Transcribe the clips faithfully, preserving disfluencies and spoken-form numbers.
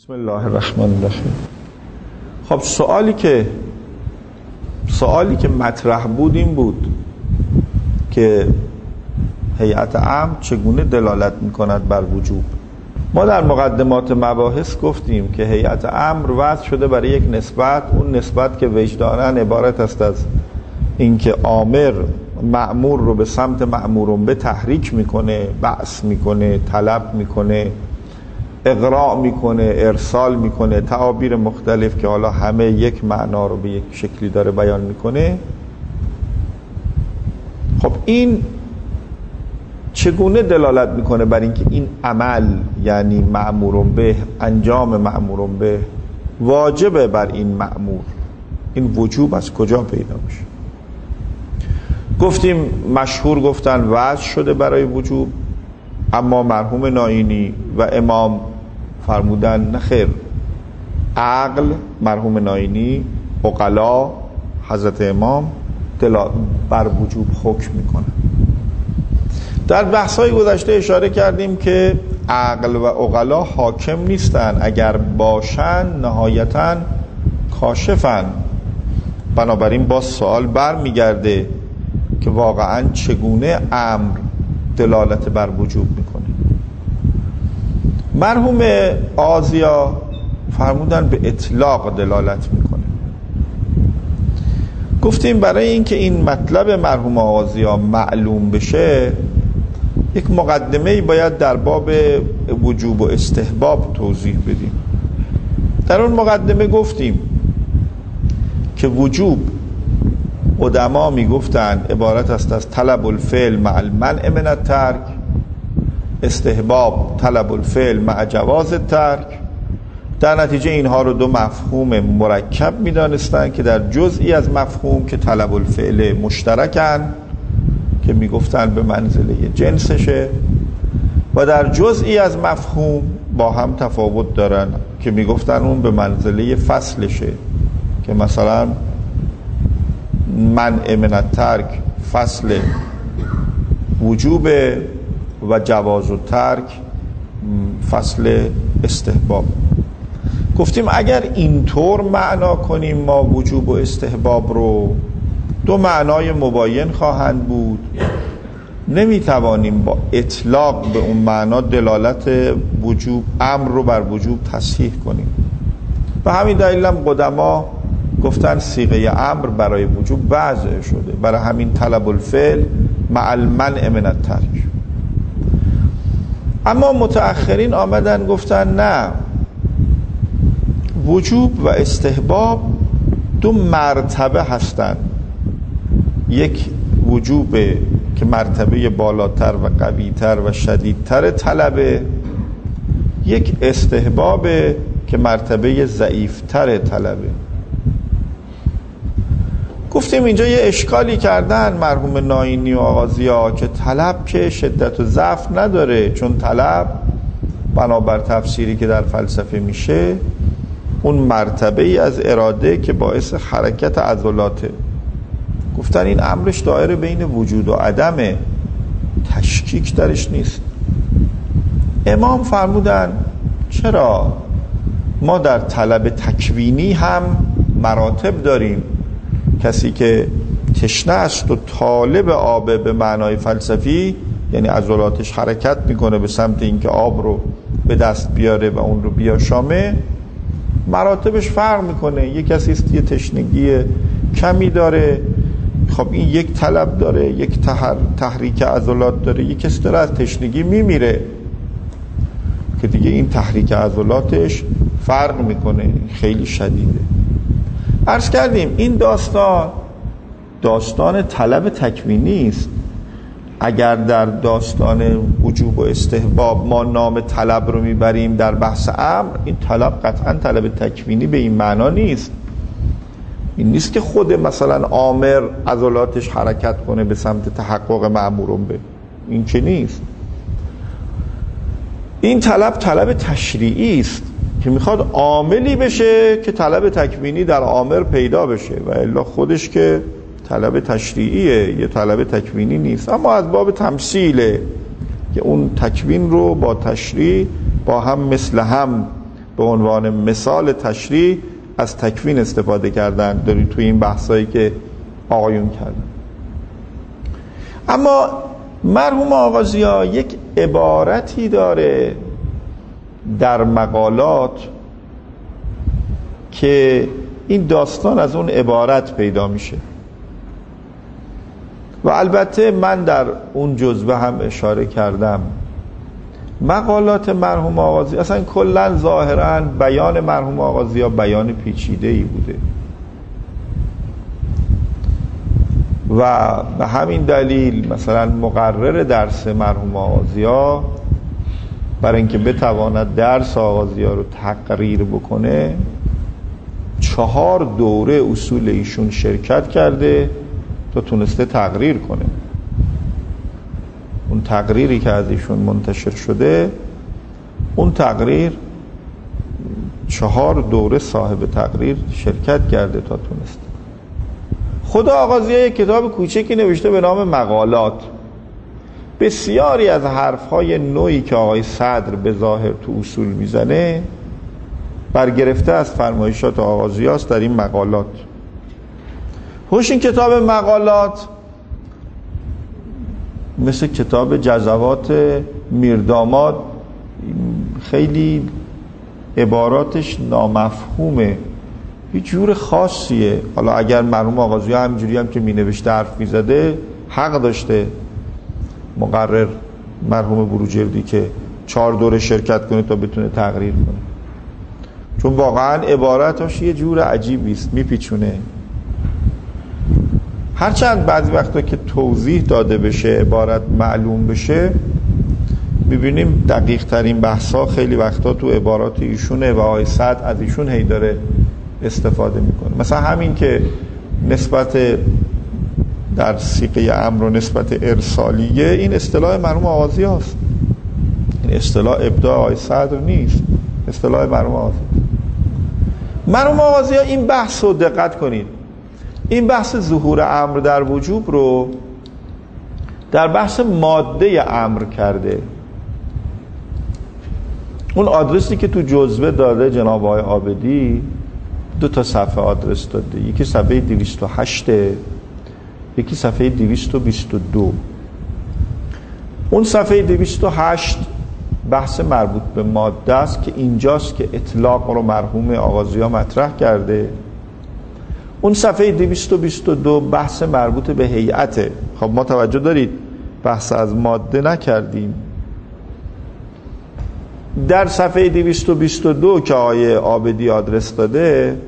بسم الله الرحمن الرحیم. خب سوالی که سوالی که مطرح بود این بود که هیئت امر چگونه دلالت می‌کند بر وجوب. ما در مقدمات مباحث گفتیم که هیئت امر وضع شده برای یک نسبت، اون نسبت که وجداناً عبارت است از اینکه آمر مأمور رو به سمت مأمورون به تحریک میکنه، بعث میکنه، طلب میکنه، اقراء میکنه، ارسال میکنه، تعابیر مختلف که حالا همه یک معنا رو به یک شکلی داره بیان میکنه. خب این چگونه دلالت میکنه بر اینکه این عمل یعنی مأمورون به، انجام مأمورون به واجبه بر این مأمور؟ این وجوب از کجا پیدا میشه؟ گفتیم مشهور گفتن وضع شده برای وجوب، اما مرحوم نائینی و امام فرمودن نخیر، عقل مرحوم نائینی، عقلا حضرت امام دل بر وجوب حکم میکنن. در بحث‌های گذشته اشاره کردیم که عقل و عقلا حاکم نیستن، اگر باشن نهایتاً کاشفن. بنابراین باز سوال برمیگرده که واقعاً چگونه امر دلالت بر وجوب میکنه. مرحوم آزیا فرمودن به اطلاق دلالت میکنه. گفتیم برای اینکه این مطلب مرحوم آزیا معلوم بشه یک مقدمه‌ای باید در باب وجوب و استحباب توضیح بدیم. در اون مقدمه گفتیم که وجوب قدما میگفتن عبارت است از طلب الفعل مع المنع من الترک، استحباب طلب الفعل مع جواز الترک. در نتیجه اینها رو دو مفهوم مرکب میدانستن که در جزئی از مفهوم که طلب الفعل مشترکن که میگفتن به منزله جنسشه، و در جزئی از مفهوم با هم تفاوت دارن که میگفتن اون به منزله فصلشه، که مثلا منع من الترک فصل وجوب و جواز و ترک فصل استحباب. گفتیم اگر اینطور معنا کنیم ما وجوب و استحباب رو، دو معنای مباین خواهند بود، نمیتوانیم با اطلاق به اون معنا دلالت وجوب امر رو بر وجوب تصحیح کنیم. و همین دلیل هم قدما گفتن صیغه امر برای وجوب وضع شده، برای همین طلب الفعل مع المنع من الترک. اما متأخرین آمدن گفتن نه، وجوب و استحباب دو مرتبه هستند. یک وجوب که مرتبه بالاتر و قویتر و شدیدتر طلبه، یک استحباب که مرتبه ضعیفتر طلبه. گفتیم اینجا یه اشکالی کردن مرحوم نائینی و آغازیا که طلب که شدت و ضعف نداره، چون طلب بنابر تفسیری که در فلسفه میشه اون مرتبه ای از اراده که باعث حرکت عضلاته. گفتن این امرش دایره بین وجود و عدمه، تشکیک درش نیست. امام فرمودن چرا؟ ما در طلب تکوینی هم مراتب داریم. کسی که تشنه است و طالب آب به معنای فلسفی، یعنی عضلاتش حرکت میکنه به سمت اینکه آب رو به دست بیاره و اون رو بیاشامه، مراتبش فرق میکنه. یک کسی است یه تشنگی کمی داره، خب این یک طلب داره، یک تحر... تحریک عضلات داره. یک کسی داره از تشنگی میمیره که دیگه این تحریک عضلاتش فرق میکنه، خیلی شدیده. عرض کردیم این داستان داستان طلب تکوینی است. اگر در داستان وجوب و استحباب ما نام طلب رو میبریم در بحث امر، این طلب قطعا طلب تکوینی به این معنا نیست. این نیست که خود مثلا آمر عضلاتش حرکت کنه به سمت تحقق مأمورون به، این چه نیست. این طلب طلب تشریعی است که میخواد عاملی بشه که طلب تکوینی در آمر پیدا بشه، و الا خودش که طلب تشریعیه، یه طلب تکوینی نیست. اما از باب تمثیله که اون تکوین رو با تشریع با هم مثل هم به عنوان مثال تشریح از تکوین استفاده کردن داری توی این بحثایی که آقایون کردن. اما مرحوم آغازیا یک عبارتی داره در مقالات که این داستان از اون عبارت پیدا میشه و البته من در اون جزوه هم اشاره کردم. مقالات مرحوم آغازی اصلا کلا ظاهرا بیان مرحوم آغازی بیان پیچیده ای بوده و به همین دلیل مثلا مقرر درس مرحوم آغازی برای اینکه بتواند درس آغازی رو تقریر بکنه چهار دوره اصول ایشون شرکت کرده تا تونسته تقریر کنه. اون تقریری که از ایشون منتشر شده، اون تقریر چهار دوره صاحب تقریر شرکت کرده تا تونسته. خود آغازی یک کتاب کوچکی نوشته به نام مقالات. بسیاری از حرفهای نوعی که آقای صدر به ظاهر تو اصول میزنه برگرفته از فرمایشات آغازی است در این مقالات. خوش این کتاب مقالات مثل کتاب جزوات میرداماد خیلی عباراتش نامفهومه، یه جور خاصیه. حالا اگر مرحوم آغازی همینجوری هم که می نوشته حرف می زده حق داشته مقرر مرحوم بروجردی که چهار دوره شرکت کنه تا بتونه تقریر کنه، چون واقعا عباراتش یه جور عجیبی است، میپیچونه. هرچند بعضی وقتا که توضیح داده بشه عبارت معلوم بشه میبینیم دقیق ترین بحثا خیلی وقتا تو عبارات ایشونه و آقای صدر از ایشون هی داره استفاده میکنه. مثلا همین که نسبت در سیغه امر و نسبت ارسالیه، این اصطلاح مرحوم آغازی هست، این اصطلاح ابداع آقای صدر نیست، اصطلاح مرحوم آغازی. مرحوم آغازی ها این بحث رو دقت کنید، این بحث ظهور امر در وجوب رو در بحث ماده امر کرده. اون آدرسی که تو جزوه داده جناب آقای عابدی دو تا صفحه آدرس داده، یکی صفحه دویست و هشت، یکی صفحه دویست و بیست و دو. اون صفحه دویست و هشت بحث مربوط به ماده است که اینجاست که اطلاق رو مرحوم آغازی ها مطرح کرده. اون صفحه دویست و بیست و دو بحث مربوط به هیئته. خب ما توجه دارید بحث از ماده نکردیم. در صفحه دویست و بیست و دو که آقای عابدی آدرس داده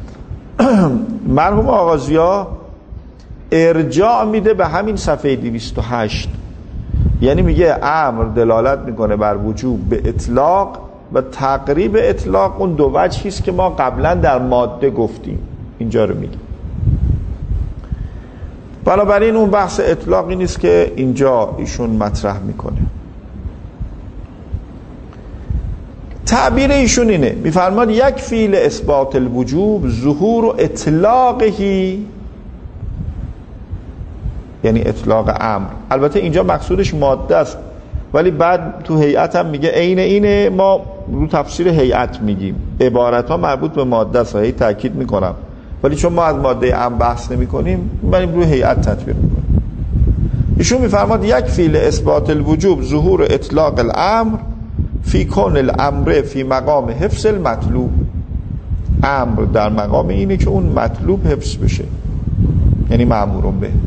مرحوم آغازی ها ارجاع میده به همین صفحه دویست و هشت، یعنی میگه امر دلالت میکنه بر وجوب به اطلاق و تقریب اطلاق اون دو وجهی است که ما قبلا در ماده گفتیم، اینجا رو میگه. بنابراین اون بحث اطلاقی نیست که اینجا ایشون مطرح میکنه. تعبیر ایشون اینه، میفرماد یک فعل اثبات الوجوب ظهور و اطلاقهی، یعنی اطلاق امر. البته اینجا مقصودش ماده است، ولی بعد تو هیئت هم میگه عین اینه، ما رو تفسیر هیئت میگیم عبارت ها مربوط به ماده است، هی تاکید میکنم، ولی چون ما از ماده امر بحث نمی کنیم بریم روی هیئت تطبیق میکنیم. ایشون میفرماد یک فعل اثبات الوجوب ظهور اطلاق الامر فی کون الامر فی مقام حفظ المطلوب. امر در مقام اینه که اون مطلوب حفظ بشه، یعنی مأمورون به.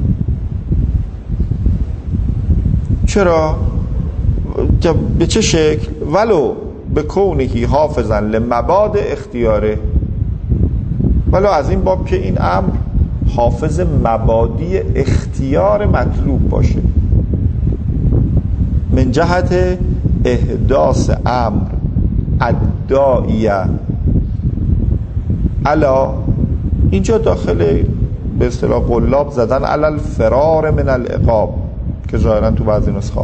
چرا؟ به چه شکل؟ ولو به کونهی حافظا لمباد اختیاره، ولو از این باب که این امر حافظ مبادی اختیار مطلوب باشه، من جهت احداث امر الداعیه الا، اینجا داخل به اصطلاح قلاب زدن علی الفرار من العقاب که ظاهرا تو بعضی نسخه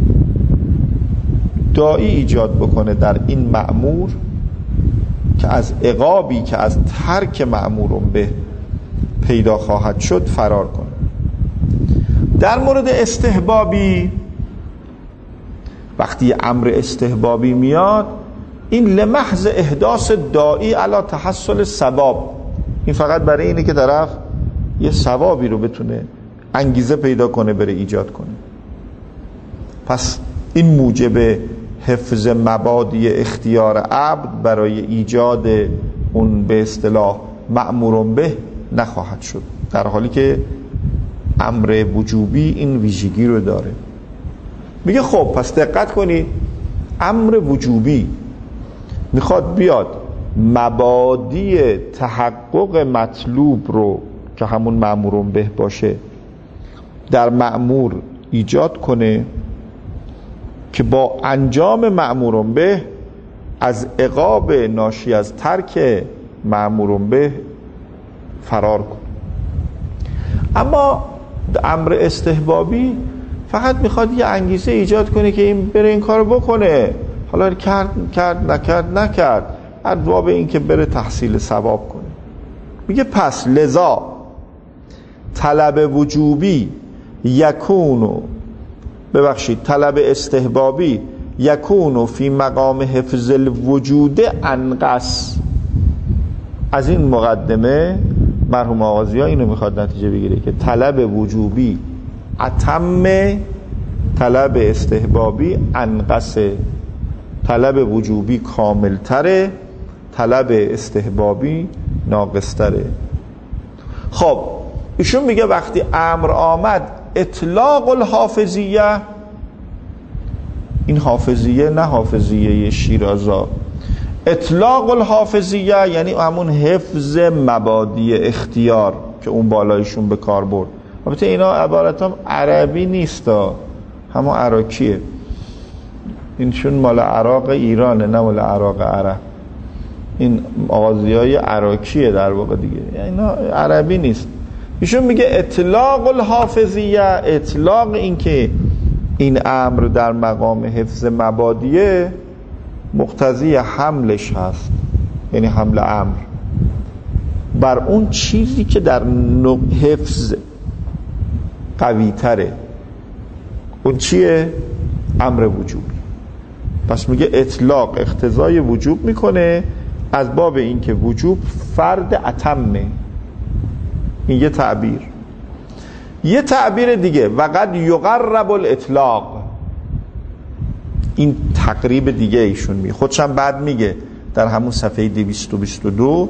داعی ایجاد بکنه در این مأمور که از عقابی که از ترک مأمورون به پیدا خواهد شد فرار کنه. در مورد استحبابی، وقتی امر استحبابی میاد، این لمحض احداث داعی علی تحصل ثواب، این فقط برای اینه که طرف یه ثوابی رو بتونه انگیزه پیدا کنه بره ایجاد کنه. پس این موجب حفظ مبادی اختیار عبد برای ایجاد اون به اصطلاح مأمور به نخواهد شد، در حالی که امر وجوبی این ویژگی رو داره. میگه خب پس دقت کنید، امر وجوبی میخواد بیاد مبادی تحقق مطلوب رو که همون مأمور به باشه در مأمور ایجاد کنه که با انجام مأمور به از عقاب ناشی از ترک مأمور به فرار کنه. اما امر استحبابی فقط میخواد یه انگیزه ایجاد کنه که این بره این کارو بکنه، حالا کرد کرد نکرد نکرد، ادوا به این که بره تحصیل ثواب کنه. میگه پس لذا طلب وجوبی یکونو ببخشید طلب استحبابی یکونو فی مقام حفظ الوجود انقص. از این مقدمه مرحوم آغازی‌ها اینو میخواد نتیجه بگیره که طلب وجوبی اتم، طلب استحبابی انقص. طلب وجوبی کامل تره، طلب استحبابی ناقص تره. خب ایشون میگه وقتی امر آمد اطلاق الحافظیه، این حافظیه نه حافظیه شیرازا، اطلاق الحافظیه یعنی همون حفظ مبادی اختیار که اون بالایشون به کار برد. البته اینا عبارت هم عربی نیست، همون عراقیه، اینشون مال عراق ایرانه نه مال عراق عرب. این آغازیای عراقیه در واقع دیگه، یعنی اینا عربی نیست. ایشون میگه اطلاق الحافظیه، اطلاق این که این امر در مقام حفظ مبادیه مقتضی حملش هست، یعنی حمل امر بر اون چیزی که در حفظ قوی تره. اون چیه؟ امر وجوبی. پس میگه اطلاق اقتضای وجوب میکنه از باب این که وجوب فرد اتمه. این یه تعبیر. یه تعبیر دیگه وقد یقرب الاطلاق، این تقریب دیگه ایشون میگه، خودشم بعد میگه در همون صفحه دویست و بیست و دو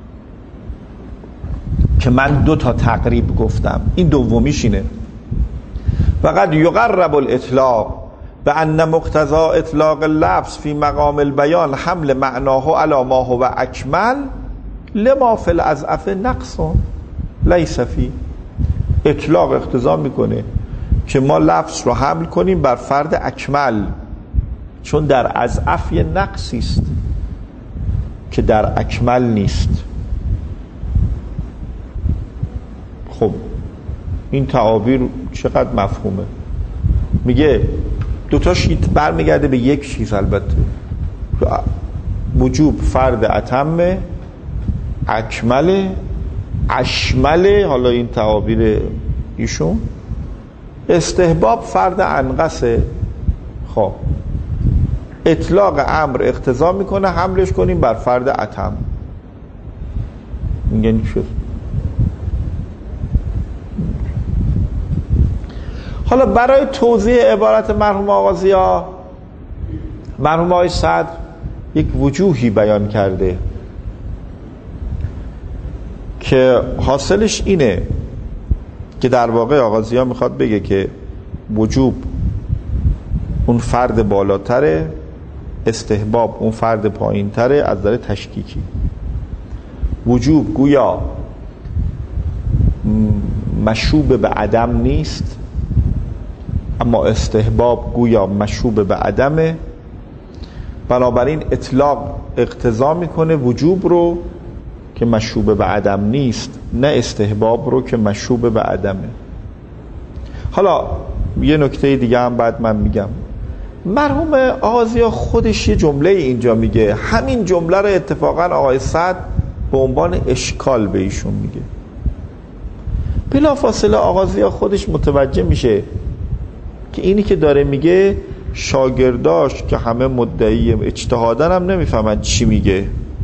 که من دو تا تقریب گفتم، این دومیش اینه وقد یقرب الاطلاق به ان مقتضى اطلاق اللفظ فی مقام البیان حمل معناه علی ما هو اکمل لما فی الاضعف نقص لیس فی. اطلاق اقتضا میکنه که ما لفظ رو حمل کنیم بر فرد اکمل، چون در اضعف یه نقصی است که در اکمل نیست. خب این تعابیر چقدر مفهومه؟ میگه دوتاش برمیگرده به یک چیز، البته وجوب فرد اتمه، اکمله، اشمله، حالا این تعابیر ایشون، استحباب فرد انقصه. خب اطلاق امر اقتضا میکنه حملش کنیم بر فرد اتم. میگن شد. حالا برای توضیح عبارت مرحوم آغازی‌ها، مرحوم آقای صدر یک وجوهی بیان کرده که حاصلش اینه که در واقع آغازی‌ها میخواد بگه که وجوب اون فرد بالاتره، استحباب اون فرد پایین تره از نظر تشکیکی. وجوب گویا مشوب به عدم نیست، اما استحباب گویا مشوب به عدمه. بنابراین اطلاق اقتضا میکنه وجوب رو که مشوب به عدم نیست، نه استحباب رو که مشوب به عدمه. حالا یه نکته دیگه هم بعد من میگم. مرحوم آغازی‌ها خودش یه جمله اینجا میگه، همین جمله رو اتفاقا آقای سعد به عنوان اشکال به ایشون میگه. بلافاصله آغازی‌ها خودش متوجه میشه که اینی که داره میگه شاگرداش که همه مدعی اجتهادن هم نمیفهمن چی میگه،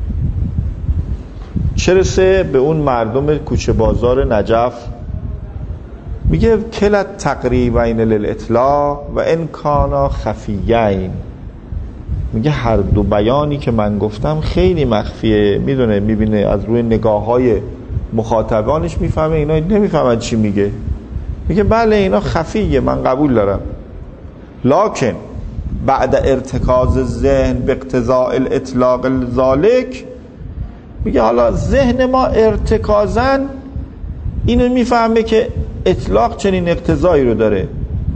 چه رسه به اون مردم کوچه بازار نجف. میگه کلت تقریبین للاطلاق و ان کانا خفیین. میگه هر دو بیانی که من گفتم خیلی مخفیه، میدونه، میبینه از روی نگاه های مخاطبانش میفهمه اینا نمیفهمن چی میگه. میگه بله اینا خفیه، من قبول دارم، لکن بعد ارتکاز ذهن به اقتضاء الاطلاق ذالک، میگه حالا ذهن ما ارتکازن اینو میفهمه که اطلاق چنین اقتضایی رو داره،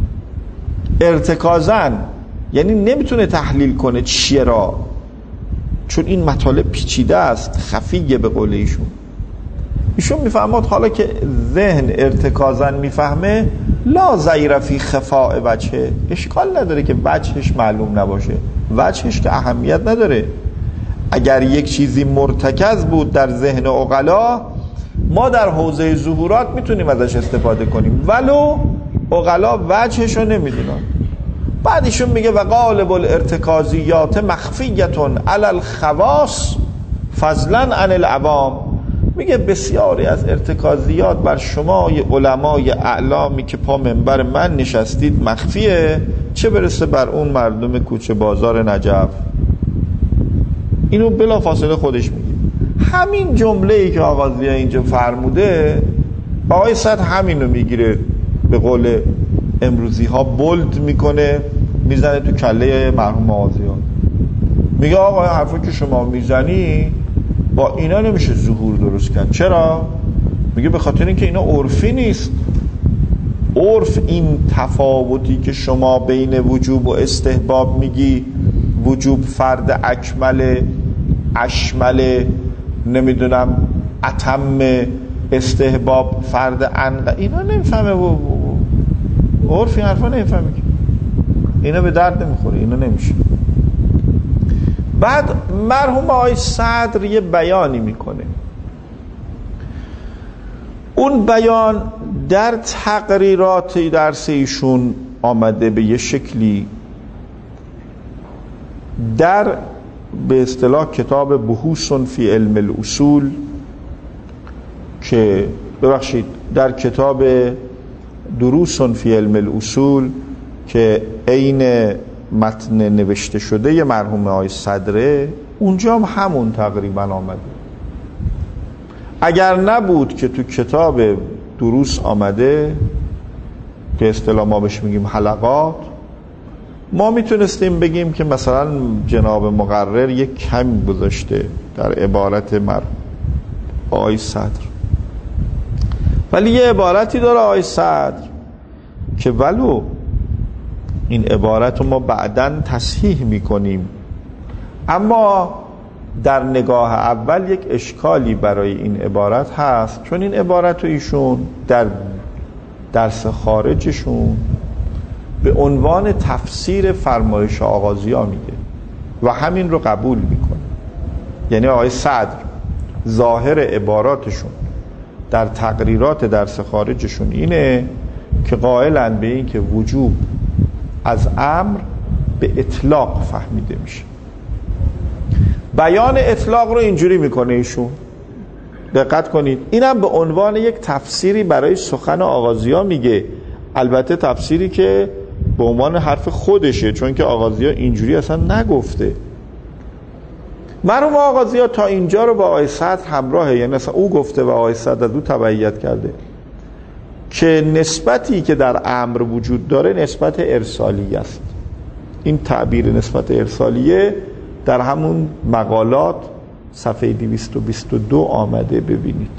ارتکازن یعنی نمیتونه تحلیل کنه چیه را، چون این مطالب پیچیده است، خفیه به قول ایشون. ایشون میفهمد حالا که ذهن ارتکازن میفهمه، لا ضیر فی خفاء وجهه، اشکال نداره که وجهش معلوم نباشه، وجهش که اهمیت نداره. اگر یک چیزی مرتکز بود در ذهن عقلا، ما در حوزه ظهورات میتونیم ازش استفاده کنیم، ولو عقلا وجهش رو نمیدونن. بعدشون میگه و غالب الارتکازیات مخفیتون علی الخواص فضلا عن العوام. میگه بسیاری از ارتکازیات بر شما علمای اعلامی که پا منبر من نشستید مخفیه، چه برسه بر اون مردم کوچه بازار نجف. اینو بلا فاصله خودش میگه. همین جمله‌ای که آغازیه اینجا فرموده، آقای صدر همینو میگیره، به قول امروزی ها بولد میکنه، میزنه تو کله مرحوم آغازیان. میگه آقا حرفا که شما میزنی با اینا نمیشه ظهور درست کرد. چرا؟ میگه به خاطر اینکه اینا عرفی نیست. عرف این تفاوتی که شما بین وجوب و استحباب میگی، وجوب فرد اکمل، اشمل، نمیدونم اتم، استحباب فرد انق، اینا نمیفهمه. و عرف این حرفا نمیفهمه، اینا به درد نمیخوره، اینا نمیشه. بعد مرحوم آقای صدر یه بیانی میکنه، اون بیان در تقریرات درس ایشون آمده به یه شکلی، در به اصطلاح کتاب بحوث فی علم الاصول، که ببخشید در کتاب دروس فی علم الاصول که عین متن نوشته شده ی مرحوم آقای صدره، اونجا هم همون تقریبا آمده. اگر نبود که تو کتاب دروس آمده که اصطلاح ما بهش میگیم حلقات، ما میتونستیم بگیم که مثلا جناب مقرر یک کمی گذاشته در عبارت مرحوم آقای صدر، ولی یه عبارتی داره آقای صدر که ولو این عبارت رو ما بعداً تصحیح میکنیم، اما در نگاه اول یک اشکالی برای این عبارت هست، چون این عبارت رو ایشون در درس خارجشون به عنوان تفسیر فرمایش آغازی‌ها میگه و همین رو قبول میکنه. یعنی آقای صدر ظاهر عباراتشون در تقریرات درس خارجشون اینه که قائلن به این که وجوب از امر به اطلاق فهمیده میشه. بیان اطلاق رو اینجوری میکنه ایشون، دقت کنید، اینم به عنوان یک تفسیری برای سخن آغازی‌ها میگه، البته تفسیری که به عنوان حرف خودشه، چون که آغازی‌ها اینجوری اصلا نگفته. مرحوم آغازی‌ها تا اینجا رو با آقای صدر همراهه، یعنی اصلا او گفته و آقای صدر از او تبعیت کرده که نسبتی که در امر وجود داره نسبت ارسالی است. این تعبیر نسبت ارسالیه در همون مقالات صفحه دویست و بیست و دو آمده، ببینید.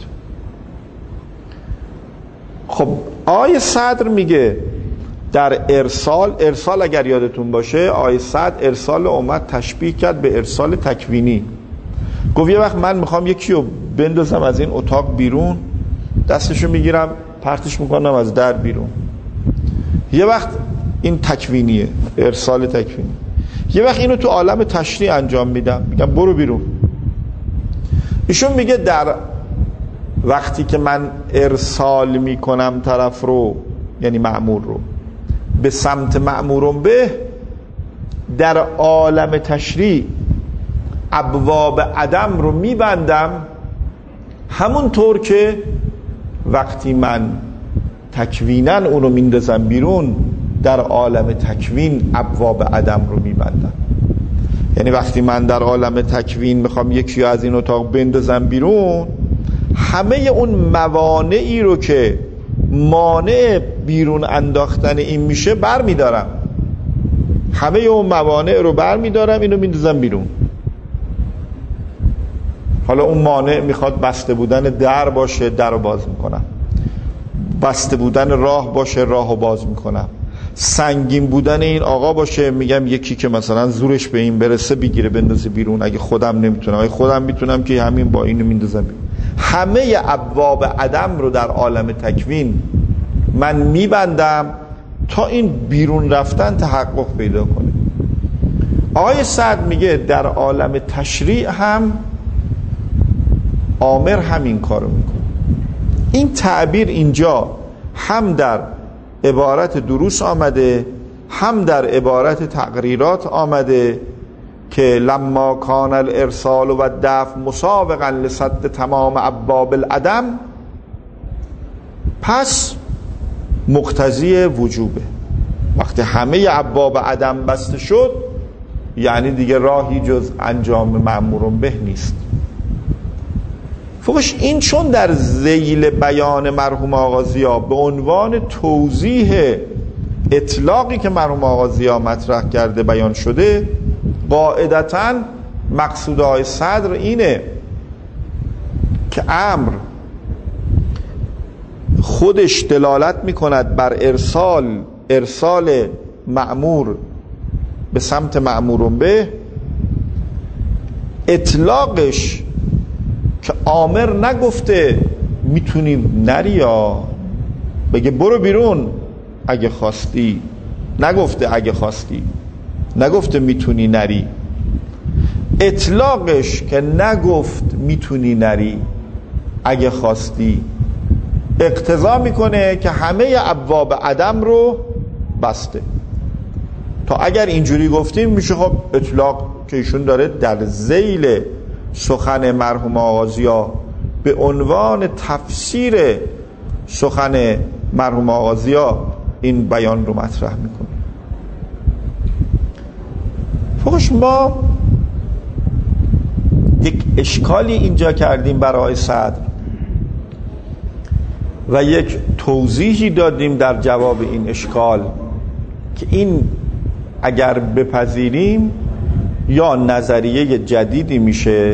خب آقای صدر میگه در ارسال، ارسال اگر یادتون باشه آقای صدر ارسال اومد تشبیه کرد به ارسال تکوینی. گفت یه وقت من میخوام یکی رو بندازم از این اتاق بیرون، دستشو میگیرم پرتش میکنم از در بیرون. یه وقت این تکوینیه، ارسال تکوینی. یه وقت اینو تو عالم تشریع انجام میدم، میگم برو بیرون. ایشون میگه در وقتی که من ارسال میکنم طرف رو، یعنی مأمور رو، به سمت مأمورم به، در عالم تشریع ابواب عدم رو میبندم، همونطور که وقتی من تکویناً اونو میندازم بیرون در عالم تکوین ابواب عدم رو میبندم. یعنی وقتی من در عالم تکوین میخوام یکی از این اتاق بندازم بیرون، همه اون موانعی رو که مانع بیرون انداختن این میشه بر میدارم، همه اون موانع رو بر میدارم، اینو میندازم بیرون. حالا اون مانع میخواد بسته بودن در باشه، در رو باز میکنم، بسته بودن راه باشه، راه رو باز میکنم، سنگین بودن این آقا باشه، میگم یکی که مثلا زورش به این برسه بگیره بندازه بیرون، اگه خودم نمیتونم، اگه خودم میتونم که همین با اینو میندازم بیرون. همه ابواب عدم رو در عالم تکوین من میبندم تا این بیرون رفتن تحقق پیدا کنه. آقای سعد میگه در عالم تشریع هم آمر همین کارو میکنه. این تعبیر اینجا هم در عبارت دروس آمده، هم در عبارت تقریرات آمده که لما کان الارسال و الدفع مسابقا لسد تمام ابواب العدم، پس مقتضی وجوبه. وقتی همه ابواب عدم بسته شد یعنی دیگه راهی جز انجام مأمور به نیست. فوقش این چون در ذیل بیان مرحوم آقا ضیا به عنوان توضیح اطلاقی که مرحوم آقا ضیا مطرح کرده بیان شده، قاعدتاً مقصود آقای صدر اینه که امر خودش دلالت میکند بر ارسال ارسال مأمور به سمت مأمور به، اطلاقش که آمر نگفته میتونیم نری، یا بگه برو بیرون اگه خواستی، نگفته اگه خواستی، نگفته میتونی نری. اطلاقش که نگفت میتونی نری اگه خواستی، اقتضا میکنه که همه ابواب عدم رو بسته. تا اگر اینجوری گفتیم میشه خب اطلاق که ایشون داره در ذیل سخن مرحوم آقا ضیا به عنوان تفسیر سخن مرحوم آقا ضیا این بیان رو مطرح میکنه. فوقش ما یک اشکالی اینجا کردیم برای صدر و یک توضیحی دادیم در جواب این اشکال که این اگر بپذیریم یا نظریه جدیدی میشه،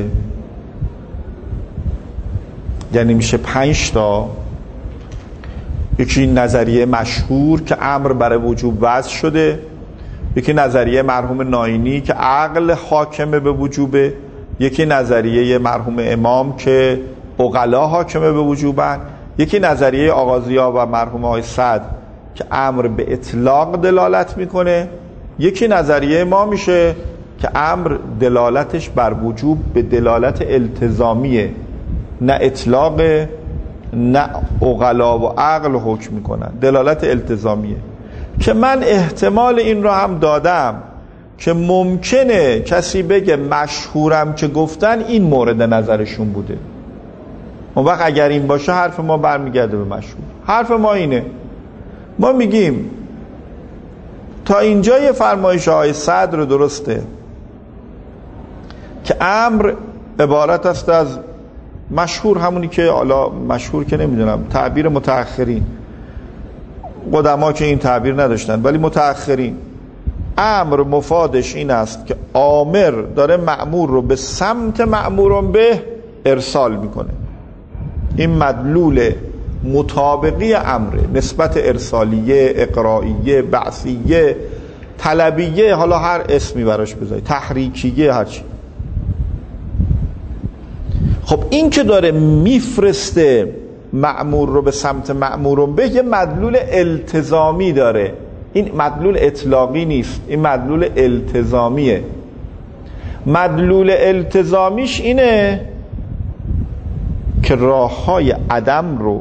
یعنی میشه پنج تا. یکی نظریه مشهور که امر برای وجوب وضع شده، یکی نظریه مرحوم ناینی که عقل حاکمه به وجوبه، یکی نظریه مرحوم امام که عقلا حاکمه به وجوبن، یکی نظریه آقا ضیا و مرحوم آقای صدر که امر به اطلاق دلالت میکنه، یکی نظریه ما میشه که امر دلالتش بر وجوب به دلالت التزامیه، نه اطلاق نه عقلا و عقل حکم میکنن، دلالت التزامیه. که من احتمال این رو هم دادم که ممکنه کسی بگه مشهورم که گفتن این مورد نظرشون بوده، اون وقت اگر این باشه حرف ما برمیگرده به مشهور. حرف ما اینه، ما میگیم تا اینجای فرمایش های صدر درسته که امر عبارت است از مشهور، همونی که حالا مشهور که نمیدونم تعبیر متأخرین، قدما که این تعبیر نداشتن ولی متأخرین، امر مفادش این است که آمر داره مأمور رو به سمت مأمور به ارسال میکنه. این مدلول مطابقی امره، نسبت ارسالیه، اقرائیه، بعثیه، طلبیه، حالا هر اسمی براش بذاری، تحریکیه، هرچی. خب این که داره میفرسته مأمور رو به سمت مأمور به، یه مدلول التزامی داره. این مدلول اطلاقی نیست، این مدلول التزامیه. مدلول التزامیش اینه که راه‌های عدم رو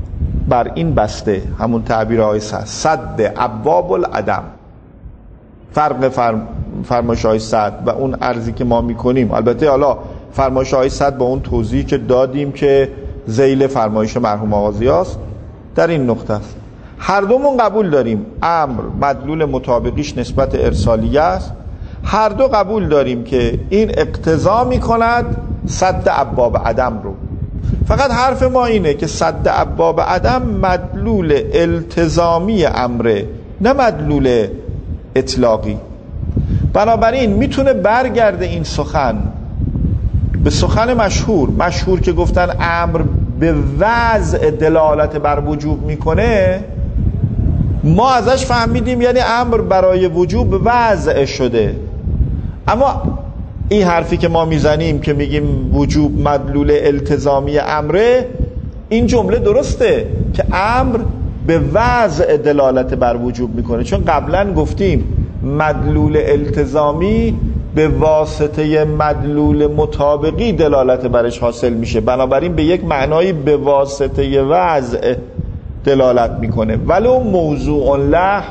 بر این بسته، همون تعبیر آیه صد ابواب العدم، فرق فرم فرمایش های صد و اون عرضی که ما میکنیم. البته حالا فرمایش های صد با اون توضیحی که دادیم که ذیل فرمایش مرحوم آقا ضیاست در این نقطه است. هر دومون قبول داریم امر مدلول مطابقیش نسبت ارسالیه است. هر دو قبول داریم که این اقتضا میکند سد ابواب عدم رو. فقط حرف ما اینه که سد ابواب عدم مدلول التزامی امره، نه مدلول اطلاقی. بنابراین میتونه برگرده این سخن به سخن مشهور مشهور که گفتن امر به وضع دلالت بر وجوب میکنه. ما ازش فهمیدیم یعنی امر برای وجوب وضع شده. اما این حرفی که ما میزنیم که میگیم وجوب مدلول التزامی امره، این جمله درسته که امر به وضع دلالت بر وجوب میکنه، چون قبلا گفتیم مدلول التزامی به واسطه مدلول مطابقی دلالت برش حاصل میشه. بنابراین به یک معنایی به واسطه وضع دلالت میکنه ولو موضوع له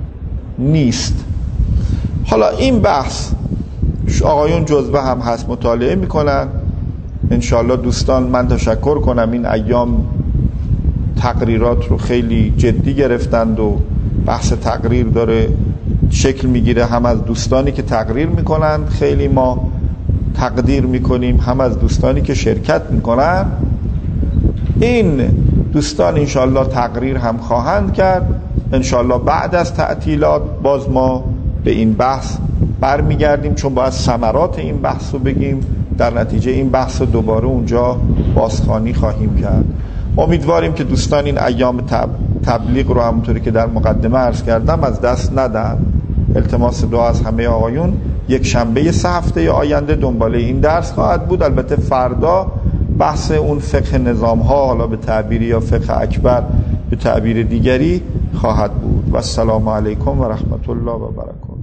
نیست. حالا این بحث آقایون جزوه هم هست مطالعه میکنن انشاءالله. دوستان من تشکر کنم، این ایام تقریرات رو خیلی جدی گرفتند و بحث تقریر داره شکل میگیره، هم از دوستانی که تقریر میکنن خیلی ما تقدیر میکنیم، هم از دوستانی که شرکت میکنن. این دوستان انشاءالله تقریر هم خواهند کرد انشاءالله. بعد از تعطیلات باز ما به این بحث برمیگردیم، چون باید ثمرات این بحث رو بگیم. در نتیجه این بحث رو دوباره اونجا بازخوانی خواهیم کرد. امیدواریم که دوستان این ایام تب... تبلیغ رو همونطوری که در مقدمه عرض کردم از دست ندن. التماس دعا از همه آقایون. یک شنبه سه هفته آینده دنباله این درس خواهد بود. البته فردا بحث اون فقه نظام ها، حالا به تعبیری یا فقه اکبر به تعبیر دیگری خواهد بود. و السلام علیکم و رحمت الله و برکاته.